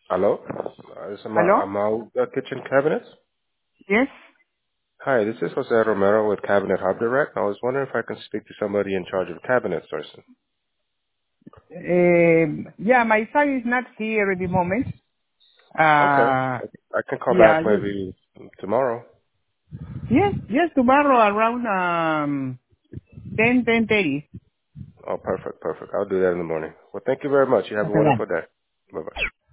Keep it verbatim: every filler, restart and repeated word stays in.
Hello? Uh, This is Ama- Hello? Amal uh, Kitchen Cabinets. Yes? Hi, this is Jose Romero with Cabinet Hub Direct. I was wondering if I can speak to somebody in charge of cabinet sourcing. Um yeah, my son is not here at the moment. Okay. Uh, I can call yeah, back you, maybe tomorrow. yes, yes, tomorrow around um, ten, ten thirty. Oh, perfect, perfect. I'll do that in the morning. Well, thank you very much. You have a Okay, bye. wonderful day. Bye-bye.